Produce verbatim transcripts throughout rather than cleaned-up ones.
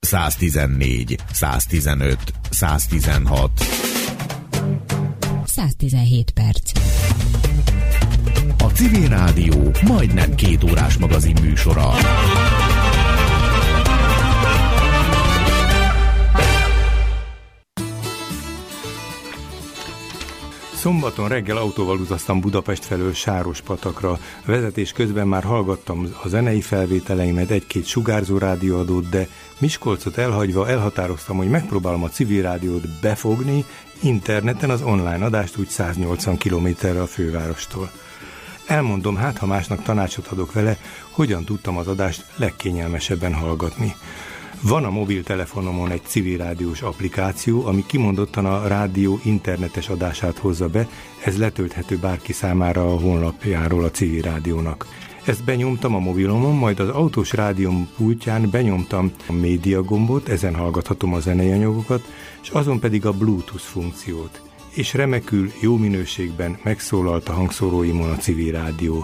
száztizennégy, száztizenöt, száztizenhat. száztizenhét perc. A Civil Rádió majdnem két órás magazin műsora. Szombaton reggel autóval utaztam Budapest felől Sárospatakra. Vezetés közben már hallgattam a zenei felvételeimet, egy-két sugárzó rádióadót, de Miskolcot elhagyva elhatároztam, hogy megpróbálom a Civil Rádiót befogni interneten, az online adást úgy száznyolcvan kilométerre a fővárostól. Elmondom, hát ha másnak tanácsot adok vele, hogyan tudtam az adást legkényelmesebben hallgatni. Van a mobiltelefonomon egy civil rádiós applikáció, ami kimondottan a rádió internetes adását hozza be, ez letölthető bárki számára a honlapjáról a Civil Rádiónak. Ezt benyomtam a mobilomon, majd az autós rádióm pultján benyomtam a média gombot, ezen hallgathatom a zenei anyagokat, és azon pedig a Bluetooth funkciót. És remekül, jó minőségben megszólalt a hangszóróimon a Civil Rádió.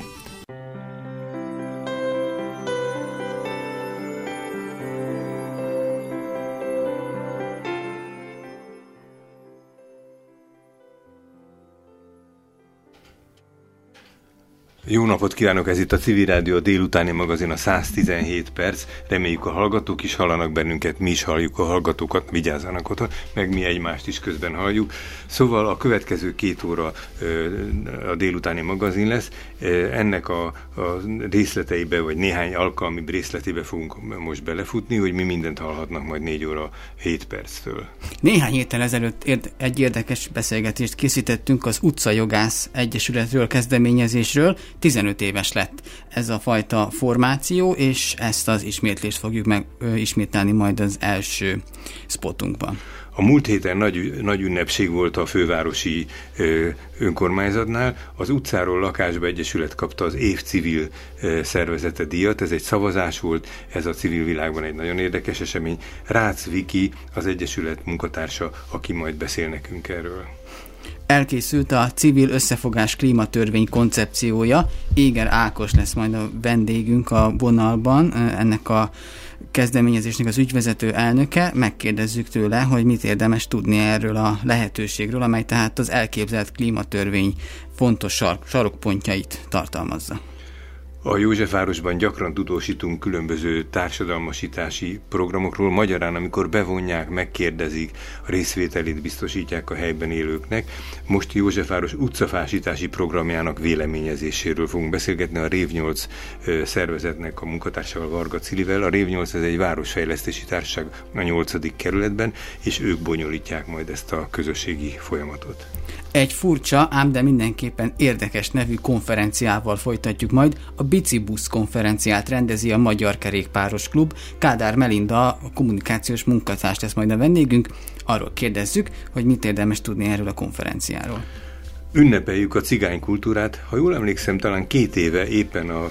Jó napot kívánok, ez itt a Civil Rádió, a délutáni magazin, a száztizenhét perc. Reméljük a hallgatók is hallanak bennünket, mi is halljuk a hallgatókat, vigyázzanak oda, meg mi egymást is közben halljuk. Szóval a következő két óra a délutáni magazin lesz. Ennek a, a részleteibe, vagy néhány alkalmi részletébe fogunk most belefutni, hogy mi mindent hallhatnak majd négy óra hét perctől. Néhány héttel ezelőtt érd- egy érdekes beszélgetést készítettünk az Utcajogász Egyesületről, kezdeményezésről. tizenöt éves lett ez a fajta formáció, és ezt az ismétlést fogjuk meg ö, ismételni majd az első spotunkban. A múlt héten nagy, nagy ünnepség volt a fővárosi ö, önkormányzatnál. Az Utcáról Lakásba Egyesület kapta az év civil ö, szervezete díjat. Ez egy szavazás volt, ez a civil világban egy nagyon érdekes esemény. Rácz Viki, az Egyesület munkatársa, aki majd beszél nekünk erről. Elkészült a Civil Összefogás klímatörvény koncepciója. Éger Ákos lesz majd a vendégünk a vonalban, ennek a kezdeményezésnek az ügyvezető elnöke. Megkérdezzük tőle, hogy mit érdemes tudni erről a lehetőségről, amely tehát az elképzelt klímatörvény fontos sar- sarokpontjait tartalmazza. A Józsefvárosban gyakran tudósítunk különböző társadalmasítási programokról, magyarán, amikor bevonják, megkérdezik, a részvételét biztosítják a helyben élőknek. Most Józsefváros utcafásítási programjának véleményezéséről fogunk beszélgetni a Rév nyolc szervezetnek a munkatársával, Varga Cilivel. A Rév nyolc ez egy városfejlesztési társaság a nyolcadik kerületben, és ők bonyolítják majd ezt a közösségi folyamatot. Egy furcsa, ám de mindenképpen érdekes nevű konferenciával folytatjuk majd. A Bicibusz konferenciát rendezi a Magyar Kerékpáros Klub. Kádár Melinda, a kommunikációs munkatárs lesz majd a vendégünk. Arról kérdezzük, hogy mit érdemes tudni erről a konferenciáról. Ünnepeljük a cigánykultúrát. Ha jól emlékszem, talán két éve éppen a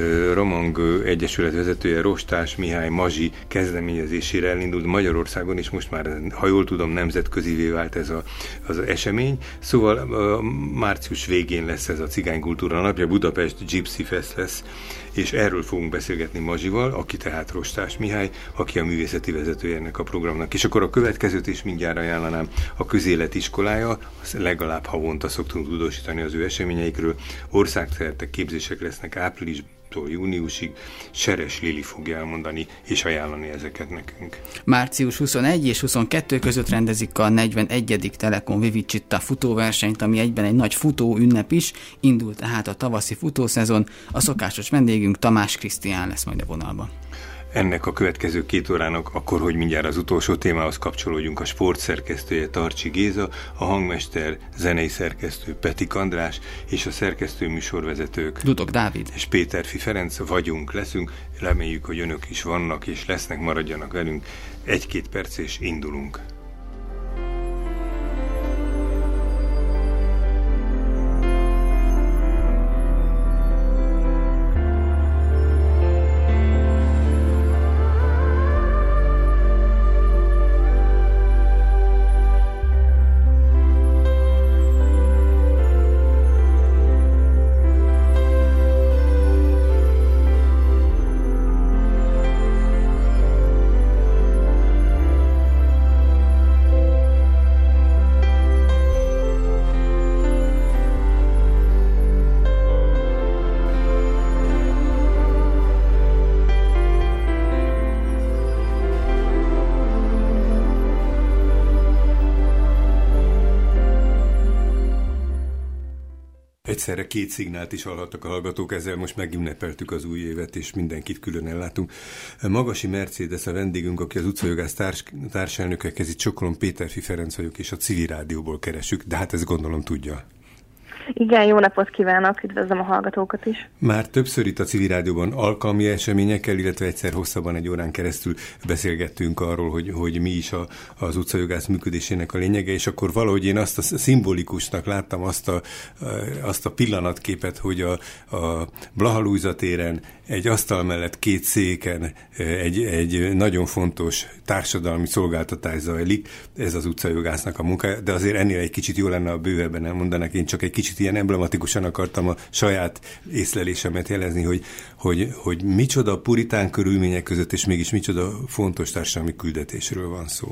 Romang Egyesület vezetője Rostás Mihály Mazsi kezdeményezésére elindult Magyarországon, és most már, ha jól tudom, nemzetközivé vált ez a, az esemény. Szóval a március végén lesz ez a cigánykultúra napja, Budapest Gypsy Fest lesz, és erről fogunk beszélgetni Mazsival, aki tehát Rostás Mihály, aki a művészeti vezetője ennek a programnak. És akkor a következőt is mindjárt ajánlanám, a Közéletiskolája, legalább havonta szoktunk tudósítani az ő eseményeikről, országszerte képzések lesznek április júniusig. Seres Lili fogja elmondani és ajánlani ezeket nekünk. március huszonegy és huszonkettő között rendezik a negyvenegyedik Telekom Vivicsitta futóversenyt, ami egyben egy nagy futó ünnep is. Indult tehát a tavaszi futószezon. A szokásos vendégünk Tamás Krisztián lesz majd a vonalban. Ennek a következő két órának, akkor, hogy mindjárt az utolsó témához kapcsolódjunk, a sportszerkesztője Tarcsi Géza, a hangmester, zenei szerkesztő Petik András, és a szerkesztő műsorvezetők Dudok Dávid és Péterfi Ferenc vagyunk, leszünk. Reméljük, hogy önök is vannak és lesznek, maradjanak velünk. Egy-két perc és indulunk. egyszerre két szignált is hallhattak a hallgatók, ezzel most megünnepeltük az új évet, és mindenkit külön ellátunk. Magasi Mercedes a vendégünk, aki az utcajogász társ, társelnöke, kezit Csokolom, Péterfi Ferenc vagyok, és a Civil Rádióból keresünk, de hát ezt gondolom tudja. Igen, jó napot kívánok, üdvözlöm a hallgatókat is. Már többször itt a Civil Rádióban alkalmi eseményekkel, illetve egyszer hosszabban egy órán keresztül beszélgettünk arról, hogy, hogy mi is a, az utcajogász működésének a lényege, és akkor valahogy én azt a szimbolikusnak láttam azt a, azt a pillanatképet, hogy a, a Blaha Lujza téren egy asztal mellett két széken egy, egy nagyon fontos társadalmi szolgáltatás zajlik, ez az utcajogásznak a munkája, de azért ennél egy kicsit jó lenne, a bővebben elmondanak, én csak egy kicsit ilyen emblematikusan akartam a saját észlelésemet jelezni, hogy, hogy, hogy micsoda puritán körülmények között, és mégis micsoda fontos társadalmi küldetésről van szó.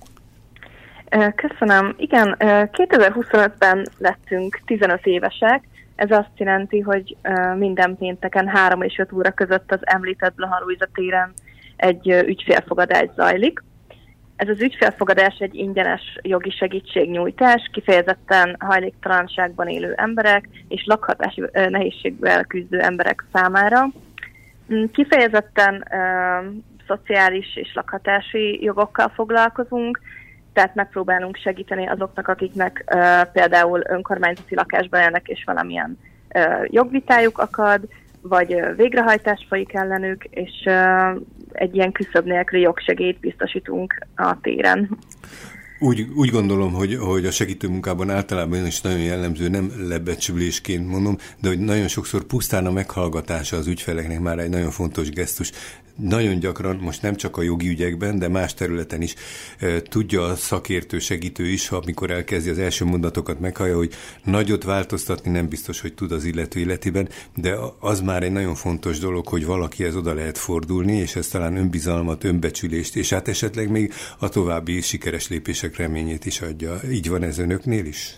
Köszönöm. Igen, kétezer-huszonötben lettünk tizenöt évesek. Ez azt jelenti, hogy minden pénteken három és öt óra között az említett Blaha Lujza téren egy ügyfélfogadás zajlik. Ez az ügyfélfogadás egy ingyenes jogi segítségnyújtás, kifejezetten hajléktalanságban élő emberek és lakhatási nehézséggel küzdő emberek számára. Kifejezetten uh, szociális és lakhatási jogokkal foglalkozunk, tehát megpróbálunk segíteni azoknak, akiknek uh, például önkormányzati lakásban élnek és valamilyen uh, jogvitájuk akad, vagy uh, végrehajtás folyik ellenük, és uh, egy ilyen küszöb nélküli jogsegélyt biztosítunk a téren. Úgy, úgy gondolom, hogy, hogy a segítőmunkában általában is nagyon jellemző, nem lebecsülésként mondom, de hogy nagyon sokszor pusztán a meghallgatása az ügyfeleknek már egy nagyon fontos gesztus. Nagyon gyakran, most nem csak a jogi ügyekben, de más területen is e, tudja a szakértő, segítő is, ha amikor elkezdi az első mondatokat meghallja, hogy nagyot változtatni nem biztos, hogy tud az illető életében, de az már egy nagyon fontos dolog, hogy valakihez oda lehet fordulni, és ez talán önbizalmat, önbecsülést, és hát esetleg még a további sikeres lépések reményét is adja. Így van ez önöknél is?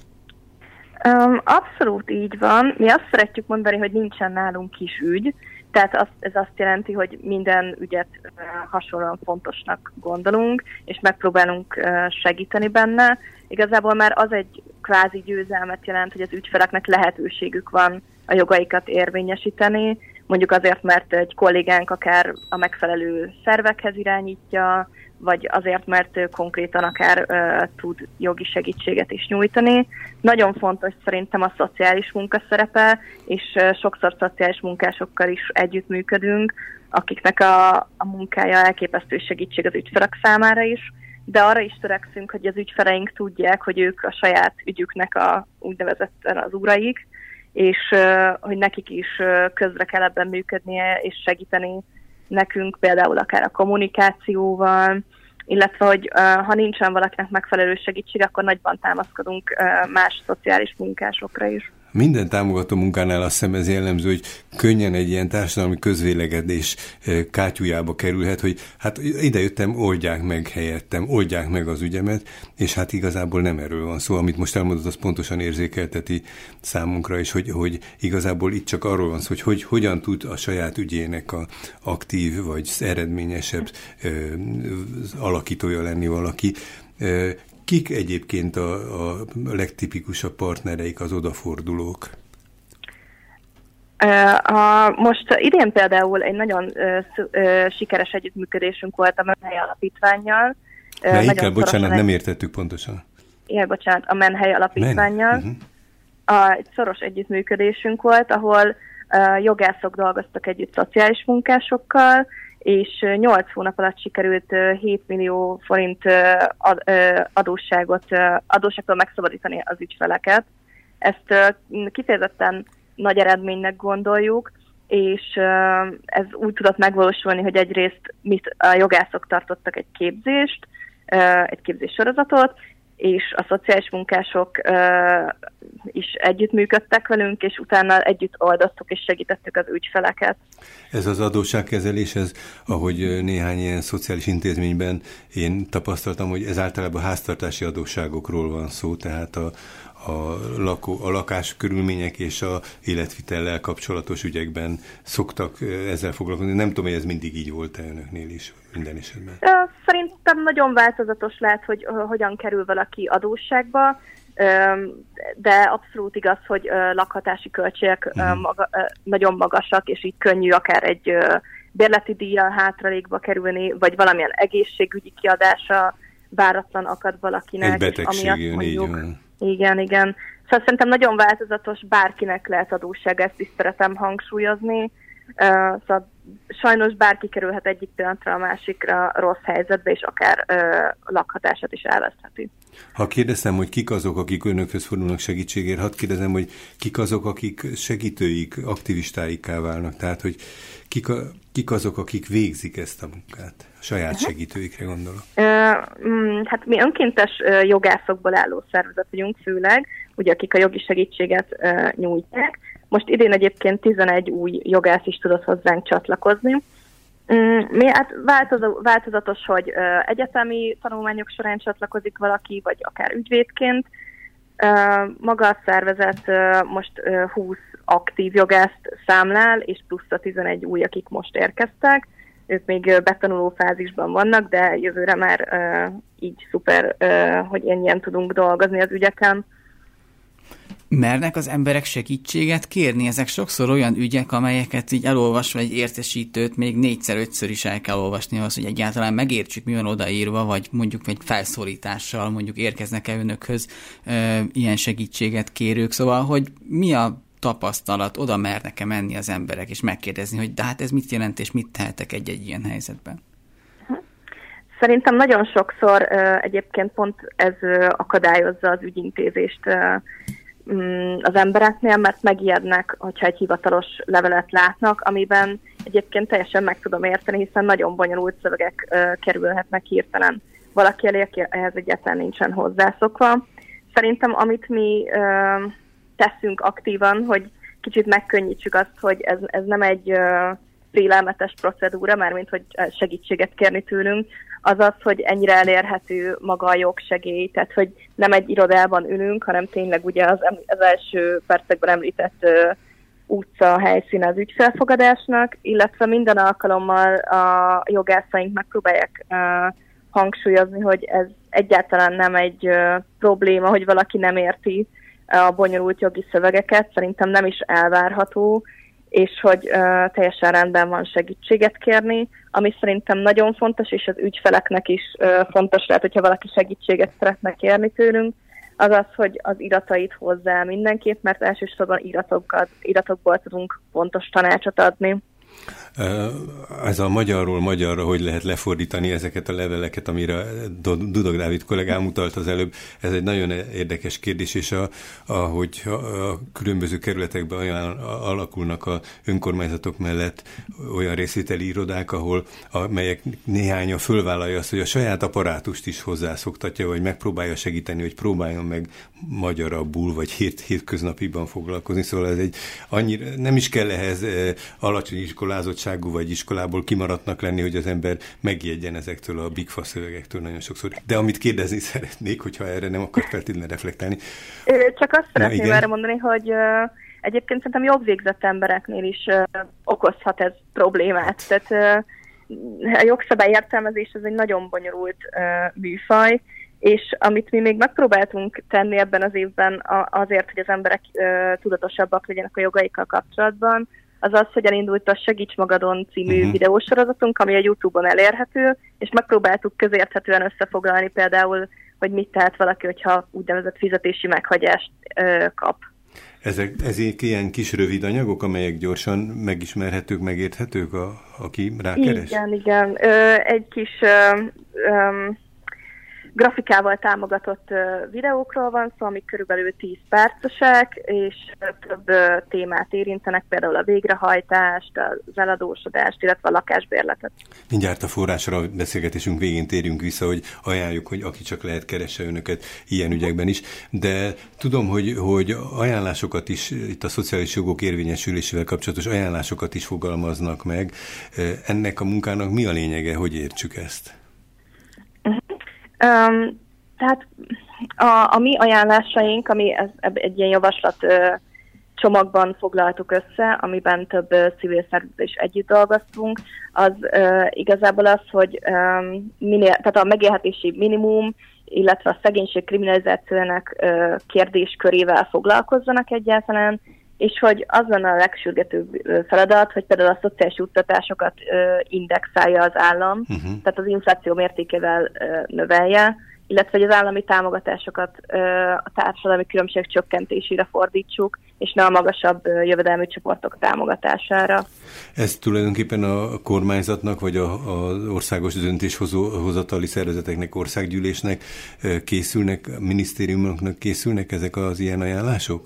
Um, abszolút így van. Mi azt szeretjük mondani, hogy nincsen nálunk kis ügy, tehát az, ez azt jelenti, hogy minden ügyet uh, hasonlóan fontosnak gondolunk, és megpróbálunk uh, segíteni benne. Igazából már az egy kvázi győzelmet jelent, hogy az ügyfeleknek lehetőségük van a jogaikat érvényesíteni, mondjuk azért, mert egy kollégánk akár a megfelelő szervekhez irányítja, vagy azért, mert konkrétan akár uh, tud jogi segítséget is nyújtani. Nagyon fontos szerintem a szociális munka szerepe, és uh, sokszor szociális munkásokkal is együttműködünk, akiknek a, a munkája elképesztő segítség az ügyfelek számára is, de arra is törekszünk, hogy az ügyfeleink tudják, hogy ők a saját ügyüknek a úgynevezetten az uraik, és uh, hogy nekik is uh, közre kell ebben működnie, és segíteni nekünk például akár a kommunikációval, illetve, hogy uh, ha nincsen valakinek megfelelő segítség, akkor nagyban támaszkodunk uh, más szociális munkásokra is. Minden támogató munkánál azt hiszem ez jellemző, hogy könnyen egy ilyen társadalmi közvélegedés kátyújába kerülhet, hogy hát idejöttem, oldják meg helyettem, oldják meg az ügyemet, és hát igazából nem erről van szó. Amit most elmondott, az pontosan érzékelteti számunkra is, hogy, hogy igazából itt csak arról van szó, hogy, hogy hogyan tud a saját ügyének a aktív vagy eredményesebb ö, alakítója lenni valaki. Ö, Kik egyébként a, a legtipikusabb partnereik, az odafordulók? A, most idén például egy nagyon ö, ö, sikeres együttműködésünk volt a Menhely Alapítvánnyal. Melyikkel, bocsánat, egy... nem értettük pontosan. Igen, bocsánat, a Menhely Alapítvánnyal. Men? Uh-huh. A, egy szoros együttműködésünk volt, ahol uh, jogászok dolgoztak együtt szociális munkásokkal, és nyolc hónap alatt sikerült hét millió forint adósságot, adósságtól megszabadítani az ügyfeleket. Ezt kifejezetten nagy eredménynek gondoljuk, és ez úgy tudott megvalósulni, hogy egyrészt mit a jogászok tartottak egy képzést, egy képzéssorozatot, és a szociális munkások uh, is együttműködtek velünk, és utána együtt oldoztuk és segítettük az ügyfeleket. Ez az adósságkezelés, ez, ahogy néhány ilyen szociális intézményben én tapasztaltam, hogy ez általában háztartási adósságokról van szó, tehát a, a, lakó, a lakás körülmények és a életvitellel kapcsolatos ügyekben szoktak ezzel foglalkozni. Nem tudom, hogy ez mindig így volt önöknél is minden esetben. Szerintem nagyon változatos lehet, hogy hogyan kerül valaki adósságba. de abszolút igaz, hogy lakhatási költségek uh-huh. maga, nagyon magasak, és így könnyű akár egy bérleti díjjal hátralékba kerülni, vagy valamilyen egészségügyi kiadása váratlan akad valakinek. Egy betegség jön, így van. Igen, igen. Szóval szerintem nagyon változatos, bárkinek lehet adósság, ezt is szeretem hangsúlyozni. Uh, szóval sajnos bárki kerülhet egyik pillanatra a másikra rossz helyzetbe, és akár uh, lakhatását is elvesztheti. Ha kérdeztem, hogy kik azok, akik önökhöz fordulnak segítségért, hadd kérdezem, hogy kik azok, akik segítőik, aktivistáikká válnak, tehát hogy kik, a, kik azok, akik végzik ezt a munkát? A saját uh-huh. segítőikre gondolok. Uh, mm, hát mi önkéntes uh, jogászokból álló szervezet vagyunk főleg, ugye akik a jogi segítséget uh, nyújtják. Most idén egyébként tizenegy új jogász is tudott hozzánk csatlakozni. Mi hát változatos, hogy uh, egyetemi tanulmányok során csatlakozik valaki, vagy akár ügyvédként. Uh, maga a szervezet uh, most uh, húsz aktív jogászt számlál, és plusz a tizenegy új, akik most érkeztek. Ők még uh, betanuló fázisban vannak, de jövőre már uh, így szuper, uh, hogy ennyien tudunk dolgozni az ügyeken. Mernek az emberek segítséget kérni? Ezek sokszor olyan ügyek, amelyeket így elolvasva egy értesítőt még négyszer-ötször is el kell olvasni ahhoz, hogy egyáltalán megértsük, mi van odaírva, vagy mondjuk egy felszólítással mondjuk érkeznek-e önökhöz e, ilyen segítséget kérők. Szóval, hogy mi a tapasztalat, oda mernek-e menni az emberek, és megkérdezni, hogy de hát ez mit jelent, és mit tehetek egy-egy ilyen helyzetben? Szerintem nagyon sokszor uh, egyébként pont ez uh, akadályozza az ügyintézést uh, az embereknél, mert megijednek, hogyha egy hivatalos levelet látnak, amiben egyébként teljesen meg tudom érteni, hiszen nagyon bonyolult szövegek uh, kerülhetnek hirtelen valaki elé, aki ehhez egyáltalán nincsen hozzászokva. Szerintem amit mi uh, teszünk aktívan, hogy kicsit megkönnyítsük azt, hogy ez, ez nem egy uh, félelmetes procedúra, mármint hogy segítséget kérni tőlünk, az az, hogy ennyire elérhető maga a jogsegély, tehát hogy nem egy irodában ülünk, hanem tényleg ugye az, az első percekben említett uh, utca helyszíne az ügyfelfogadásnak, illetve minden alkalommal a jogászaink megpróbálják uh, hangsúlyozni, hogy ez egyáltalán nem egy uh, probléma, hogy valaki nem érti a bonyolult jogi szövegeket, szerintem nem is elvárható, és hogy uh, teljesen rendben van segítséget kérni, ami szerintem nagyon fontos, és az ügyfeleknek is uh, fontos lehet, hogyha valaki segítséget szeretne kérni tőlünk, az az, hogy az iratait hozzá mindenképp, mert elsősorban iratokat, iratokból tudunk pontos tanácsot adni. Ez a magyarról magyarra, hogy lehet lefordítani ezeket a leveleket, amire Dudok Dávid kollégám utalt az előbb, ez egy nagyon érdekes kérdés, és a, ahogy a különböző kerületekben olyan alakulnak a önkormányzatok mellett olyan részvételi irodák, ahol amelyek néhánya fölvállalja azt, hogy a saját apparátust is hozzászoktatja, vagy megpróbálja segíteni, hogy próbáljon meg magyarabbul, vagy hét, hétköznapiban foglalkozni. Szóval ez egy annyira, nem is kell ehhez alacsony iskolázottságú vagy iskolából kimaradtnak lenni, hogy az ember megjegyen ezektől a bigfa szövegektől nagyon sokszor. De amit kérdezni szeretnék, hogyha erre nem akar feltétlenül reflektálni. Csak azt szeretném erre mondani, hogy uh, egyébként szerintem jogvégzett embereknél is uh, okozhat ez problémát. Tehát uh, a jogszabály értelmezés ez egy nagyon bonyolult uh, műfaj, és amit mi még megpróbáltunk tenni ebben az évben azért, hogy az emberek uh, tudatosabbak legyenek a jogaikkal kapcsolatban, az az, hogy elindult a Segíts Magadon című uh-huh. videósorozatunk, ami a YouTube-on elérhető, és megpróbáltuk közérthetően összefoglalni például, hogy mit tehet valaki, hogyha úgynevezett fizetési meghagyást ö, kap. Ezek, ezek ilyen kis rövid anyagok, amelyek gyorsan megismerhetők, megérthetők, a, aki rákeres? Igen, igen. Ö, egy kis ö, ö, grafikával támogatott uh, videókról van szó, amik körülbelül tíz percesek, és több uh, témát érintenek, például a végrehajtást, az eladósodást, illetve a lakásbérletet. Mindjárt a forrásra a beszélgetésünk végén térjünk vissza, hogy ajánljuk, hogy aki csak lehet, keresse önöket ilyen ügyekben is, de tudom, hogy, hogy ajánlásokat is, itt a szociális jogok érvényesülésével kapcsolatos ajánlásokat is fogalmaznak meg. Ennek a munkának mi a lényege, hogy értsük ezt? Um, tehát a, a mi ajánlásaink, ami ez, egy ilyen javaslat uh, csomagban foglaltuk össze, amiben több uh, civil szervezet is együtt dolgoztunk, az uh, igazából az, hogy um, minél, tehát a megélhetési minimum illetve a szegénység kriminalizációjának ö, kérdéskörével foglalkozzanak egyáltalán, és hogy az lenne a legsürgetőbb feladat, hogy például a szociális juttatásokat ö, indexálja az állam, uh-huh. tehát az infláció mértékével ö, növelje, illetve hogy az állami támogatásokat ö, a társadalmi különbség csökkentésére fordítsuk, és ne a magasabb ö, jövedelmű csoportok támogatására. Ez tulajdonképpen a kormányzatnak, vagy az országos döntéshozatali szervezeteknek, országgyűlésnek készülnek, minisztériumoknak készülnek ezek az ilyen ajánlások?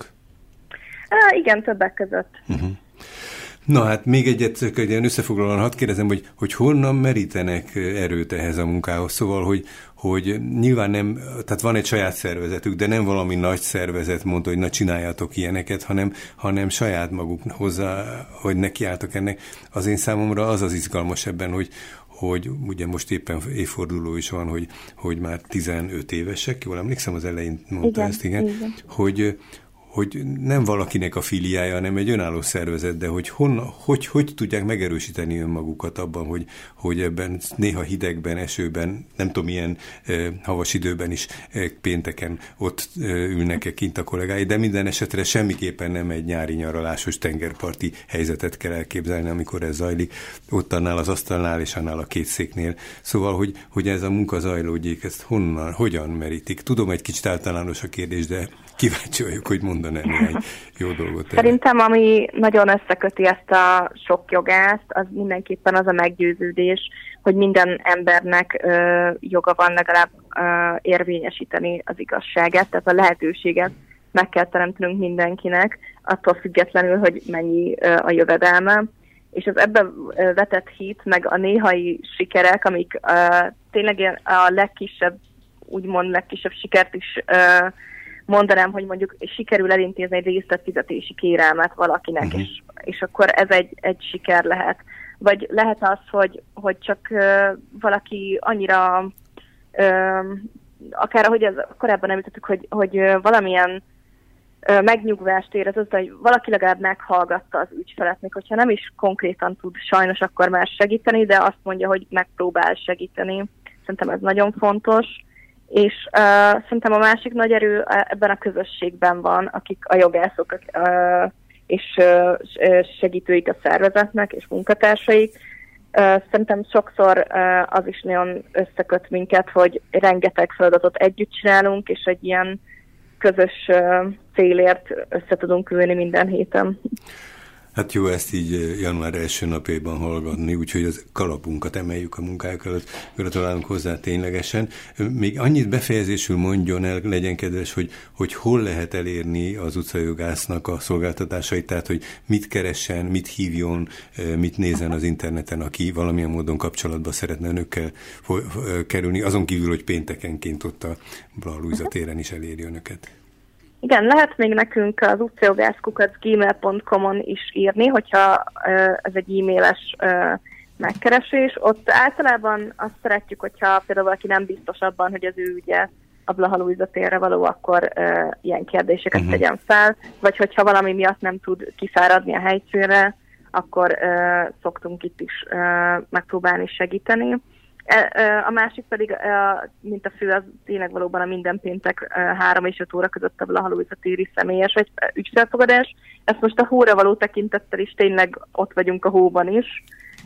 Há, igen, többek között. Uh-huh. Na hát még egyet, egy ilyen összefoglalóan hadd kérdezem, hogy, hogy honnan merítenek erőt ehhez a munkához. Szóval, hogy, hogy nyilván nem, tehát van egy saját szervezetük, de nem valami nagy szervezet mondta, hogy na csináljátok ilyeneket, hanem, hanem saját maguk hozzá, hogy nekiálltak ennek. Az én számomra az az izgalmas ebben, hogy, hogy ugye most éppen évforduló is van, hogy, hogy már tizenöt évesek, jól emlékszem, az elején mondta igen, ezt, igen, igen. hogy hogy nem valakinek a filiája, hanem egy önálló szervezet, de hogy, honna, hogy hogy tudják megerősíteni önmagukat abban, hogy, hogy ebben néha hidegben, esőben, nem tudom, milyen eh, havas időben is eh, pénteken ott eh, ülnek-e kint a kollégái, de minden esetre semmiképpen nem egy nyári nyaralásos tengerparti helyzetet kell elképzelni, amikor ez zajlik, ott annál az asztalnál és annál a két széknél. Szóval, hogy, hogy ez a munka zajlódjék, ezt honnan, hogyan merítik? Tudom, egy kicsit általános a kérdés, de kíváncsi vagyok, hogy mondaná néhány jó dolgot. Szerintem, ami nagyon összeköti ezt a sok jogást, az mindenképpen az a meggyőződés, hogy minden embernek ö, joga van legalább ö, érvényesíteni az igazságát, tehát a lehetőséget meg kell teremtenünk mindenkinek, attól függetlenül, hogy mennyi ö, a jövedelme. És az ebben vetett hit, meg a néhai sikerek, amik ö, tényleg a legkisebb, úgymond legkisebb sikert is ö, mondanám, hogy mondjuk sikerül elintézni egy részletfizetési kérelmet valakinek, uh-huh. és, és akkor ez egy, egy siker lehet. Vagy lehet az, hogy, hogy csak uh, valaki annyira, uh, akár ahogy ez korábban említettük, hogy, hogy uh, valamilyen uh, megnyugvást érez az, hogy valaki legalább meghallgatta az ügyfelet, még hogyha nem is konkrétan tud sajnos akkor már segíteni, de azt mondja, hogy megpróbál segíteni. Szerintem ez nagyon fontos. És uh, szerintem a másik nagy erő ebben a közösségben van, akik a jogászok uh, és uh, segítőik a szervezetnek és munkatársaik. Uh, szerintem sokszor uh, az is nagyon összeköt minket, hogy rengeteg feladatot együtt csinálunk, és egy ilyen közös uh, célért össze tudunk ülni minden héten. Hát jó ezt így január első napjában hallgatni, úgyhogy az kalapunkat emeljük a munkájuk előtt. Gratulálunk hozzá ténylegesen. Még annyit befejezésül mondjon el, legyen kedves, hogy, hogy hol lehet elérni az utcajogásznak a szolgáltatásait, tehát hogy mit keressen, mit hívjon, mit nézzen az interneten, aki valamilyen módon kapcsolatba szeretne önökkel kerülni, azon kívül, hogy péntekenként ott a Blaha Lujza téren is eléri önöket. Igen, lehet még nekünk az utcajogász kukac gmail pont com-on is írni, hogyha ez egy e-mailes megkeresés. Ott általában azt szeretjük, hogyha például valaki nem biztos abban, hogy az ő ügye a Blaha Lujza térre való, akkor ilyen kérdéseket uh-huh. tegyen fel, vagy hogyha valami miatt nem tud kifáradni a helyszínre, akkor szoktunk itt is megpróbálni segíteni. A másik pedig, mint a fő, az tényleg valóban a minden péntek három és öt óra között a Blaha Lujza téri személyes vagy ügyfélfogadás. Ezt most a hóra való tekintettel is tényleg ott vagyunk a hóban is.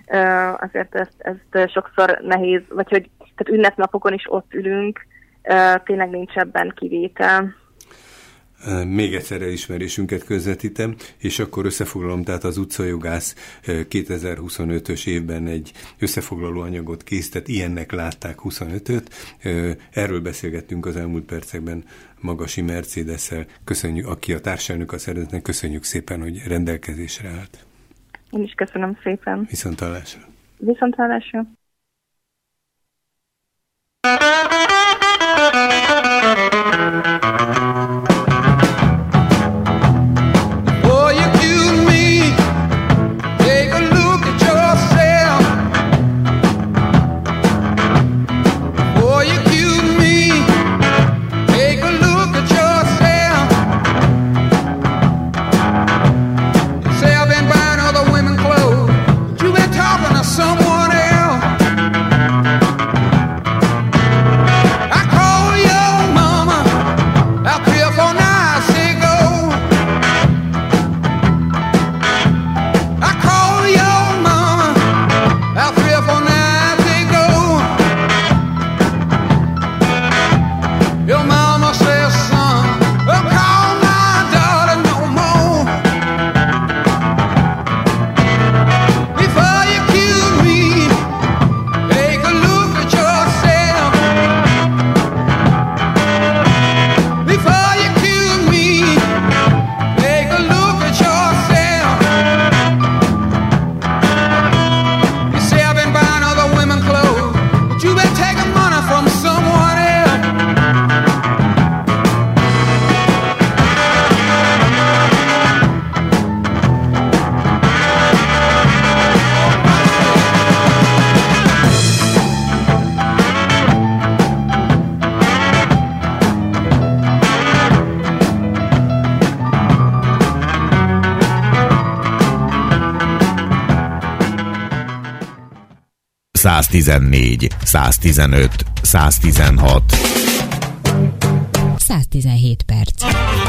Azért ezt, ezt sokszor nehéz, vagy hogy tehát ünnepnapokon is ott ülünk, tényleg nincs ebben kivétel. Még egyszer elismerésünket közvetítem, és akkor összefoglalom, tehát az utcajogász kétezer-huszonötös évben egy összefoglaló anyagot készített, ilyennek látták huszonötöt. Erről beszélgettünk az elmúlt percekben Magasi Mercedesszel, köszönjük, aki a társelnök a szervezetnek, köszönjük szépen, hogy rendelkezésre állt. Én is köszönöm szépen. Viszonthallásra. Viszonthallásra. Someone else. száztizennégy, száztizenöt, száztizenhat. száztizenhét perc.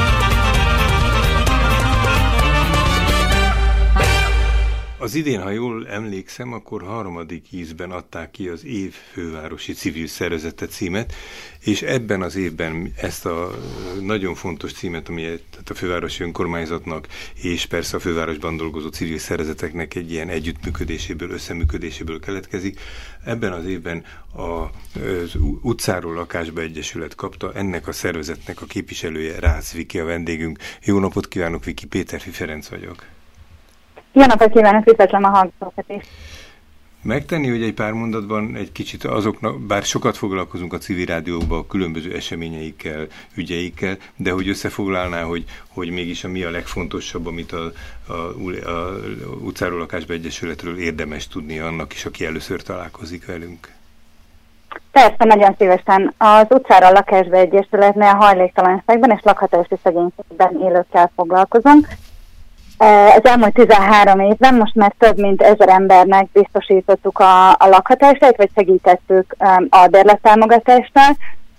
Az idén, ha jól emlékszem, akkor harmadik ízben adták ki az év fővárosi civil szervezete címet, és ebben az évben ezt a nagyon fontos címet, ami a fővárosi önkormányzatnak és persze a fővárosban dolgozó civil szervezeteknek egy ilyen együttműködéséből, összeműködéséből keletkezik. Ebben az évben az Utcáról Lakásba Egyesület kapta, ennek a szervezetnek a képviselője, Rácz Viki a vendégünk. Jó napot kívánok, Viki, Péterfi Ferenc vagyok. Jó napot kívánok, üdvözlöm a hallgatókat is. Megtenni, hogy egy pár mondatban egy kicsit azoknak, bár sokat foglalkozunk a civil rádióban a különböző eseményeikkel, ügyeikkel, de hogy összefoglalná, hogy, hogy mégis a mi a legfontosabb, amit a, a, a Utcáról Lakásba Egyesületről érdemes tudni annak is, aki először találkozik velünk. Persze, nagyon szívesen. Az Utcáról Lakásba Egyesületnél hajléktalanságban és lakhatási szegénységben élőkkel foglalkozunk. Az elmúlt tizenhárom évben most már több mint ezer embernek biztosítottuk a, a lakhatását, vagy segítettük a bérlettámogatással,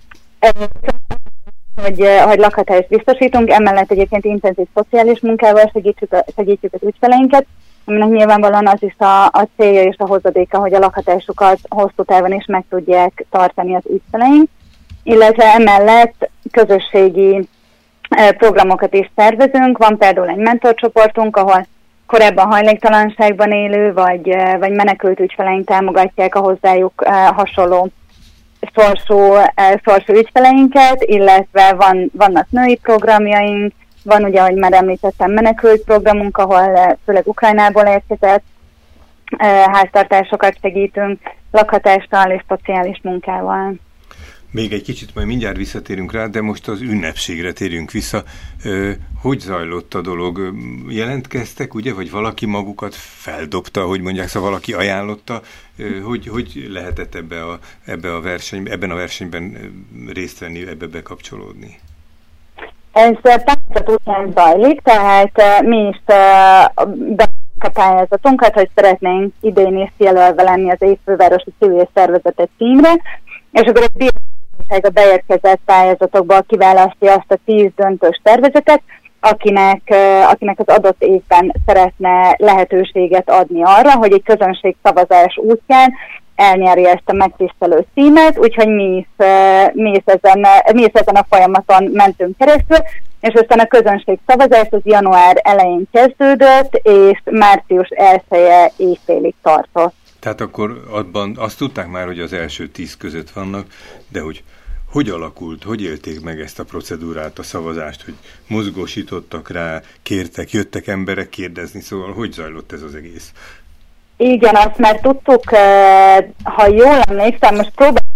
hogy, hogy lakhatást biztosítunk, emellett egyébként intenzív szociális munkával segítjük, a, segítjük az ügyfeleinket, aminek nyilvánvalóan az is a, a célja és a hozadéka, hogy a lakhatásukat hosszú távon is meg tudják tartani az ügyfeleink, illetve emellett közösségi programokat is szervezünk. Van például egy mentorcsoportunk, ahol korábban hajléktalanságban élő vagy, vagy menekült ügyfeleink támogatják a hozzájuk hasonló sorsú, sorsú ügyfeleinket, illetve van, vannak női programjaink, van ugye, ahogy már említettem, menekült programunk, ahol főleg Ukrajnából érkezett háztartásokat segítünk, lakhatással és szociális munkával. Még egy kicsit majd mindjárt visszatérünk rá, de most az ünnepségre térjünk vissza. Hogy zajlott a dolog? Jelentkeztek, ugye, vagy valaki magukat feldobta, hogy mondják, szóval valaki ajánlotta? Hogy, hogy lehetett ebbe a, ebbe a verseny, ebben a versenyben részt venni, ebbe bekapcsolódni? Ez pályázat után zajlik, tehát mi is be a pályázatunkat, hogy szeretnénk idén is jelölve lenni az év fővárosi civil szervezete címre, és akkor egy a beérkezett pályázatokból kiválasztja azt a tíz döntős szervezetet, akinek, akinek az adott évben szeretne lehetőséget adni arra, hogy egy közönségszavazás útján elnyeri ezt a megtisztelő címet, úgyhogy mi is, mi is, ezen, mi is ezen a folyamaton mentünk keresztül, és aztán a közönségszavazás az január elején kezdődött, és március elseje éjfélig tartott. Tehát akkor abban azt tudták már, hogy az első tíz között vannak, de hogy hogy alakult, hogy élték meg ezt a procedúrát, a szavazást, hogy mozgósítottak rá, kértek, jöttek emberek kérdezni, szóval hogy zajlott ez az egész? Igen, azt már tudtuk, ha jól emlékszem, most próbálom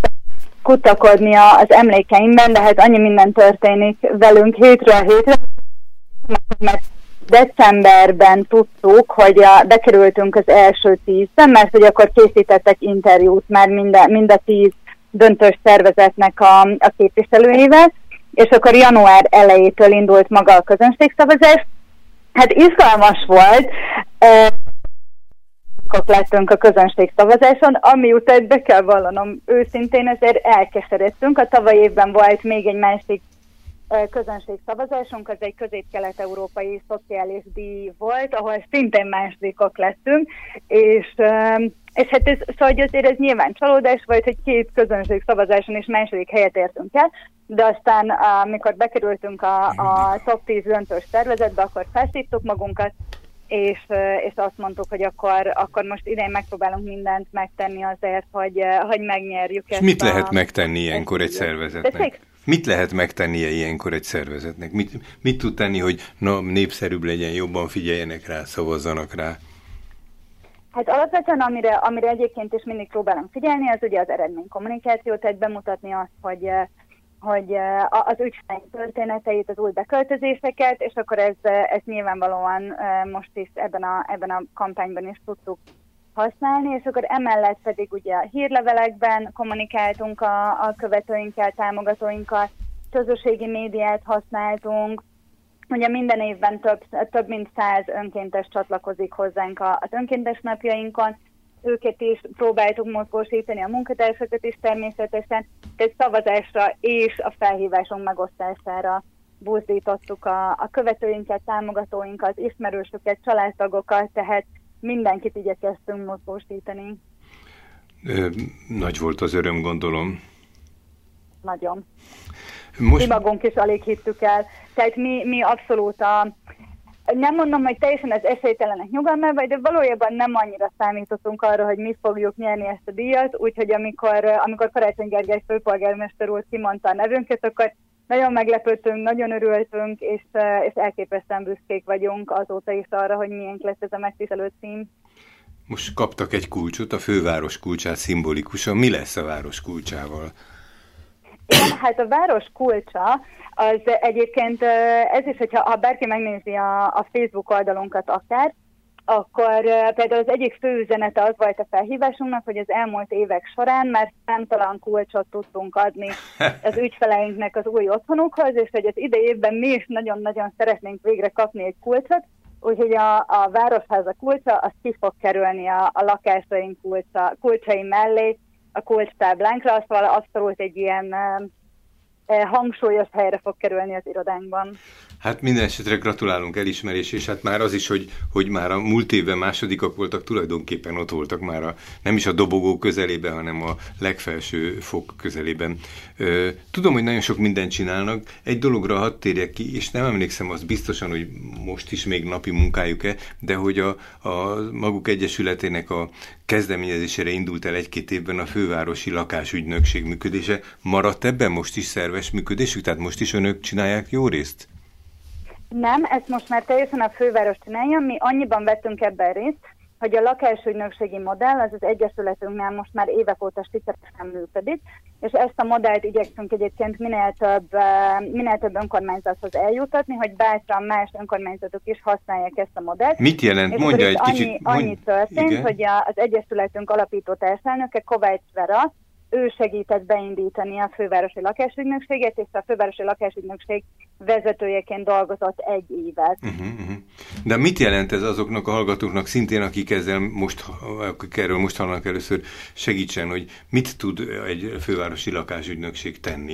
kutakodni az emlékeimben, de hát annyi minden történik velünk hétről hétre, mert decemberben tudtuk, hogy a, bekerültünk az első tízben, mert hogy akkor készítettek interjút már mind a, mind a tíz döntős szervezetnek a, a képviselőivel, és akkor január elejétől indult maga a közönségszavazás. Hát izgalmas volt, e, lettünk a közönségszavazáson, ami után be kell vallanom őszintén, ezért elkeseredtünk. A tavaly évben volt még egy másik közönségszavazásunk, az egy közép-kelet-európai szociális díj volt, ahol szintén másodikok lettünk, és, és hát ez, szóval azért ez nyilván csalódás volt, hogy két közönségszavazáson is második helyet értünk el, de aztán amikor bekerültünk a, a top tíz döntős szervezetbe, akkor felszívtuk magunkat, és, és azt mondtuk, hogy akkor, akkor most idén megpróbálunk mindent megtenni azért, hogy, hogy megnyerjük és ezt. Mit a, lehet megtenni ilyenkor egy szervezetnek? Tessék? Mit lehet megtennie ilyenkor egy szervezetnek? Mit, mit tud tenni, hogy na, népszerűbb legyen, jobban figyeljenek rá, szavazzanak rá? Hát alapvetően, amire, amire egyébként is mindig próbálunk figyelni, az ugye az eredménykommunikáció, tehát bemutatni azt, hogy, hogy az ügyfeleink történeteit, az új beköltözéseket, és akkor ez, ez nyilvánvalóan most is ebben a, ebben a kampányban is tudtuk használni, és akkor emellett pedig ugye a hírlevelekben kommunikáltunk a, a követőinkkel, támogatóinkkal, közösségi médiát használtunk, ugye minden évben több, több mint száz önkéntes csatlakozik hozzánk az önkéntes napjainkon, őket is próbáltuk mozgósítani, a munkatársakat is természetesen, tehát szavazásra és a felhívásunk megosztására buzdítottuk a, a követőinket, támogatóinkat, ismerősöket, családtagokat, tehát mindenkit igyekeztünk mozgósítani. Ö, nagy volt az öröm, gondolom. Nagyon. Most... Mi magunk is alig hittük el. Tehát mi, mi abszolút a, nem mondom, hogy teljesen az esélytelenek nyugalmával, de valójában nem annyira számítottunk arra, hogy mi fogjuk nyerni ezt a díjat, úgyhogy amikor, amikor Karácsony Gergely főpolgármester úr kimondta a nevünket, akkor nagyon meglepődtünk, nagyon örültünk, és, és elképesztően büszkék vagyunk azóta is arra, hogy miénk lesz ez a megtisztelő cím. Most kaptak egy kulcsot, a főváros kulcsát szimbolikusan. Mi lesz a város kulcsával? Igen, hát a város kulcsa, az egyébként ez is, hogyha ha bárki megnézi a, a Facebook oldalunkat akár, akkor például az egyik fő üzenete az volt a felhívásunknak, hogy az elmúlt évek során már számtalan kulcsot tudtunk adni az ügyfeleinknek az új otthonukhoz, és hogy az idei évben mi is nagyon-nagyon szeretnénk végre kapni egy kulcsot, úgyhogy a, a Városháza kulcsa, az ki fog kerülni a, a lakásaink kulcsa, kulcsai mellé, a kulcstáblánkra, az valami abszolút egy ilyen eh, hangsúlyos helyre fog kerülni az irodánkban. Hát minden esetre gratulálunk, elismerés, és hát már az is, hogy, hogy már a múlt évben másodikak voltak, tulajdonképpen ott voltak már a, nem is a dobogó közelében, hanem a legfelső fok közelében. Ö, tudom, hogy nagyon sok mindent csinálnak, egy dologra hadd térjek ki, és nem emlékszem azt biztosan, hogy most is még napi munkájuk-e, de hogy a, a maguk egyesületének a kezdeményezésére indult el egy-két évben a fővárosi lakásügynökség működése. Maradt ebben most is szerves működésük? Tehát most is önök csinálják jó részt? Nem, ezt most már teljesen a főváros csinálja. Mi annyiban vettünk ebben részt, hogy a lakásügynökségi modell az az egyesületünknél most már évek óta sikeresen működik, és ezt a modellt igyekszünk egyébként minél több, minél több önkormányzathoz eljutatni, hogy bátran más önkormányzatok is használják ezt a modellt. Mit jelent? És Mondja egy annyi, kicsit. Annyi Mondj... történt, Igen? hogy a, az egyesületünk alapító társelnöke, Kovács Vera, ő segített beindítani a fővárosi lakásügynökséget, és a fővárosi lakásügynökség vezetőjeként dolgozott egy évet. Uh-huh, uh-huh. De mit jelent ez azoknak a hallgatóknak szintén, akik, ezzel most, akik erről most hallanak először, segítsen, hogy mit tud egy fővárosi lakásügynökség tenni?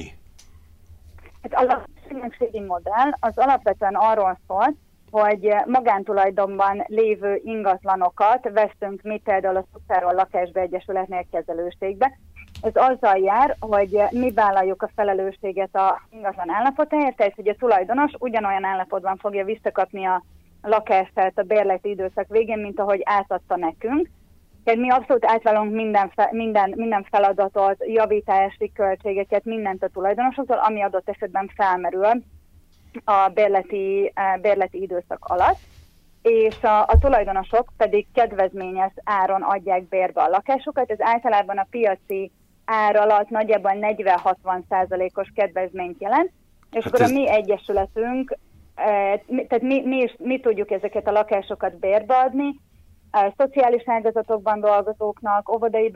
Hát a lakásügynökségi modell az alapvetően arról szól, hogy magántulajdonban lévő ingatlanokat veszünk mi például a Szubszáról Lakásbeegyesületnél kezelőségbe. Ez azzal jár, hogy mi vállaljuk a felelősséget a ingatlan állapotáért, tehát hogy a tulajdonos ugyanolyan állapotban fogja visszakapni a lakást a bérleti időszak végén, mint ahogy átadta nekünk. Tehát mi abszolút átvállalunk minden, fe, minden, minden feladatot, javítási költségeket, mindent a tulajdonosoktól, ami adott esetben felmerül a bérleti, bérleti időszak alatt, és a, a tulajdonosok pedig kedvezményes áron adják bérbe a lakásokat. Ez általában a piaci ár alatt nagyjából negyven-hatvan százalékos kedvezményt jelent, és hát akkor ez... a mi egyesületünk, e, tehát mi, mi, is, mi tudjuk ezeket a lakásokat bérbe adni, a szociális ágazatokban dolgozóknak, óvodai